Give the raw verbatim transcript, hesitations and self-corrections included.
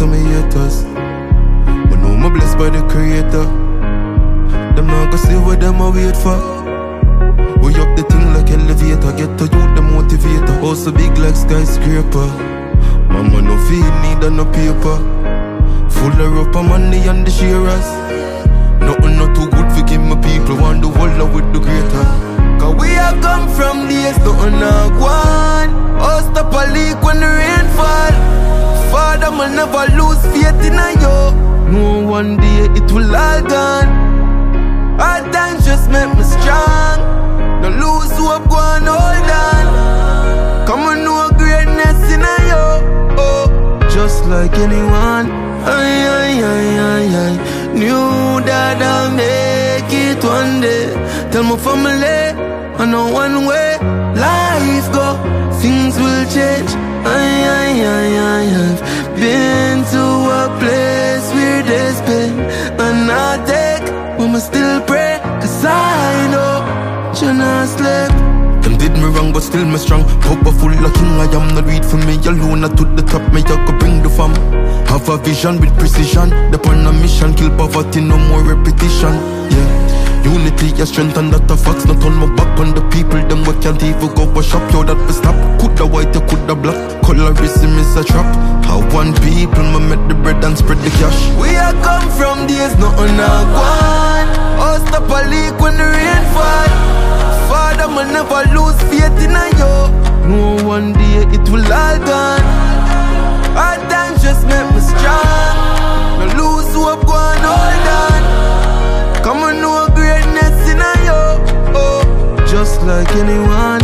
to me haters. But know me blessed by the creator. Them not go see what them a wait for. We up the thing like elevator. Get to you the motivator. Also big like skyscraper. Mama no feed, neither no paper. Full of rope and money and the shearers. Nothing not too good for give my people. Want the world with the greater. Cause we have come from days nothing not gone. Oh stop a leak when the rain fall. Father man never lose faith in a yo. No one day it will all gone. Hard times just make me strong. No lose hope, go and hold on. Come on, no greatness in a yo. Oh, just like anyone. Ay, ay, ay, ay, ay. Knew that I'll make it one day. Tell my family, I know one way life go, things will change. Ay, ay, ay, ay, I've been to a place where there's pain and I take, but I still pray. Cause I know you not slept. Them did me wrong but still me strong. Powerful like king I am, not read for me alone. I to the top, me I go bring the fam. Have a vision with precision. Depend on mission, kill poverty, no more repetition. Yeah. Unity, your strength and that a facts. Not on my back on the people, them we can't even go a shop. Yo, that we stop. Coulda white, you coulda black. Colorism is a trap. How one people, me make the bread and spread the cash. We are come from days, nothing not gone. Oh, stop a leak when the rain fall. Father, man never lose faith in a yo. No one day it will all gone. Hard times just make me strong. No lose hope, go and hold on. Come on, no greatness in a yo. Oh, just like anyone.